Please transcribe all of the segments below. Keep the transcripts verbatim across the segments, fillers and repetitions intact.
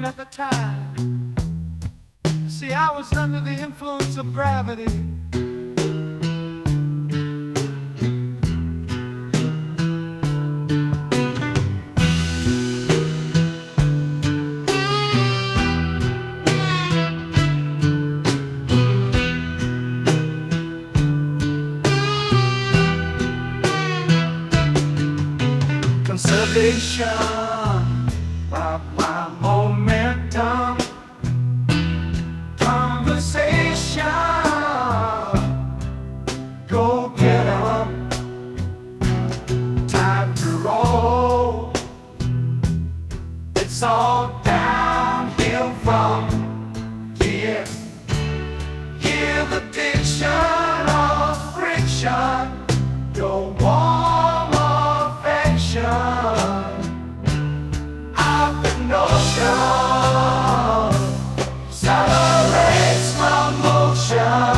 at the time. See, I was under the influence of gravity. Conservation of my momentum. Conversation, go get 'em. Time to roll. It's all downhill from here. Hear the diction of friction. Don't want affection. I've been notion. Accelerates my motion.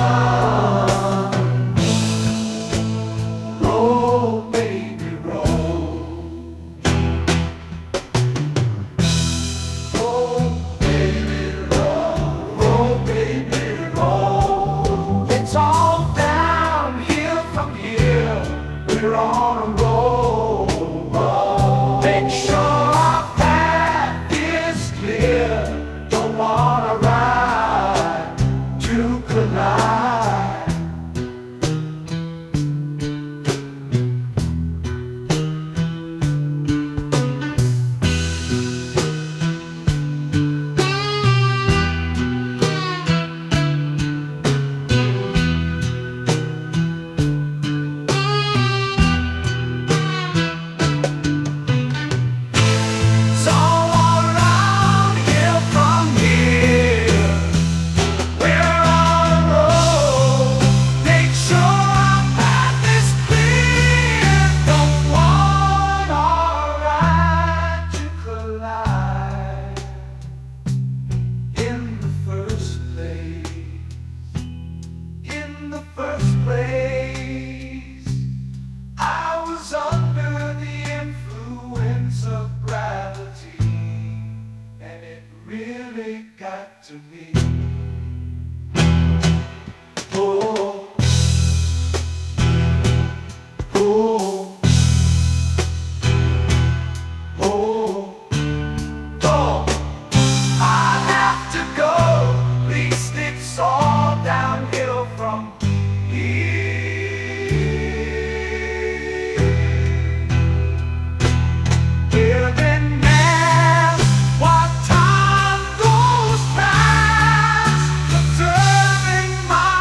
Roll, baby, roll. Roll, baby, roll. Roll, baby, roll. It's all downhill from here. We're on a roll. Make sure our path is clear. Don't wanna ride to collide. Really got to me. Oh, oh, oh, oh. I have to go. At least it's all downhill from here. Giving man what time goes past, observing my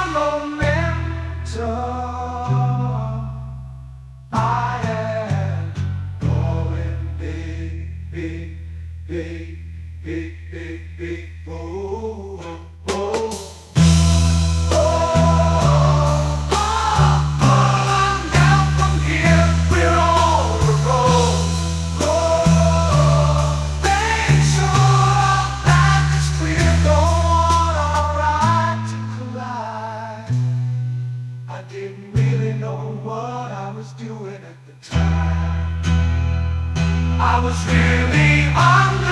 momentum. I am going big, big, big, big, big, big, oh, oh, oh. I didn't really know what I was doing at the time. I was really under